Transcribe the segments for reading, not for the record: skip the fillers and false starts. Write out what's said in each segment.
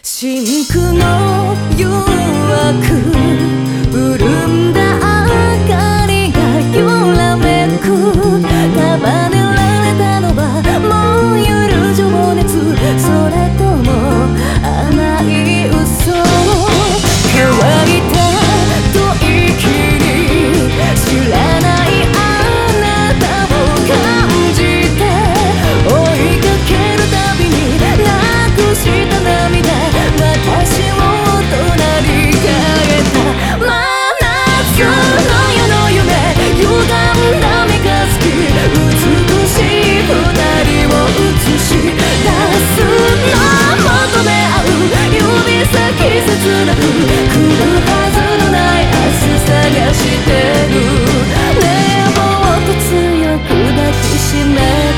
深紅の誘惑潤んだ明かりが揺らめく束ねられたのは燃ゆる情熱それとも甘い嘘乾いた吐息に知らないあなたを感じて追いかけるたびになくした涙私を隣りかけた真夏の夜の夢歪んだ三日月美しい二人を映し出すの求め合う指先切なく来るはずのない明日探してるねえもっと強く抱きしめ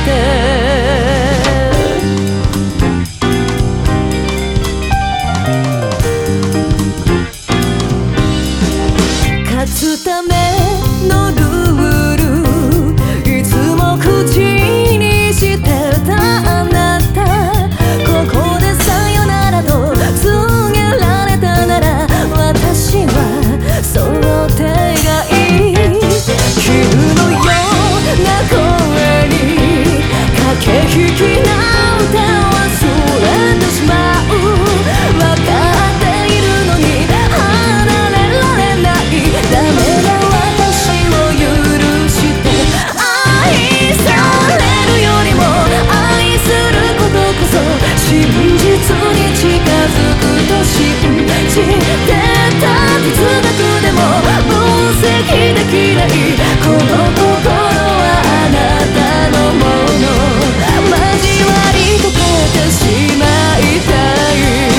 て勝つためのルールいつも口にしてたあなたここでさよならと告げられたなら私はその手がいい昼のような声に駆け引きなんて忘れてしまう分かっているのに離れられないダメな私を許して愛されるよりも愛することこそ真実に近づくと信じてた哲学でも分析できないこの心はあなたのもの交わり溶けてしまいたい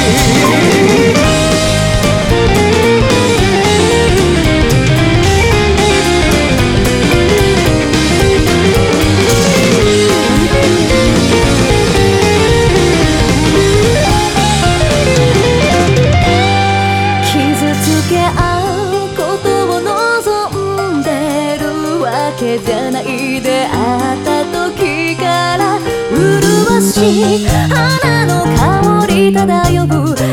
傷つけ合うことを望んでるわけじゃない出会った時から麗しい花の香り漂う